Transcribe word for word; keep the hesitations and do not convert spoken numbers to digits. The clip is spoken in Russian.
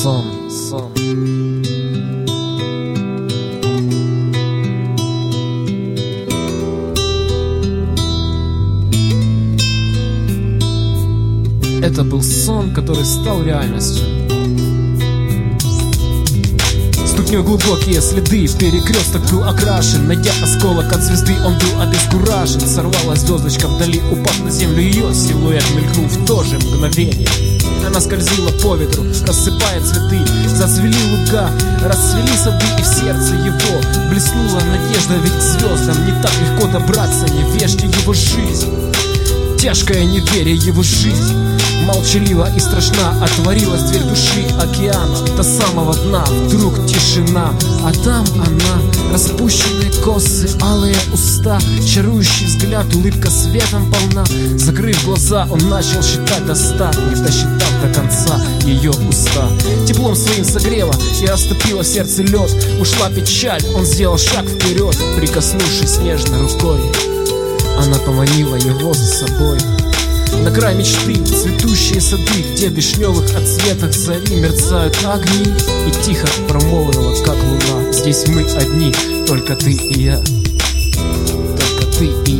сон, сон. Это был сон, который стал реальностью. Ступней глубокие следы, перекресток был окрашен. Найдя осколок от звезды, он был обескуражен. Сорвалась звездочка вдали, упав на землю, ее силуэт мелькнул в то же мгновение. Она скользила по ветру, рассыпая цветы. Зацвели луга, расцвели сады, и в сердце его блеснула надежда. Ведь к звездам не так легко добраться, не вешьте его жизнь. Тяжкое неверие его жизнь. Молчалива и страшна отворилась дверь души океана до самого дна. Вдруг тишина, а там она. Распущенные косы, алые уста, чарующий взгляд, улыбка светом полна. Закрыв глаза, он начал считать до ста, не досчитав до конца ее уста. Теплом своим согрела и растопила в сердце лед. Ушла печаль, он сделал шаг вперед. Прикоснувшись нежно рукой, она поманила его за собой. На край мечты, цветущие сады, где в вишневых отцветах зари мерцают огни. И тихо промолвила, как луна: здесь мы одни, только ты и я, только ты и я.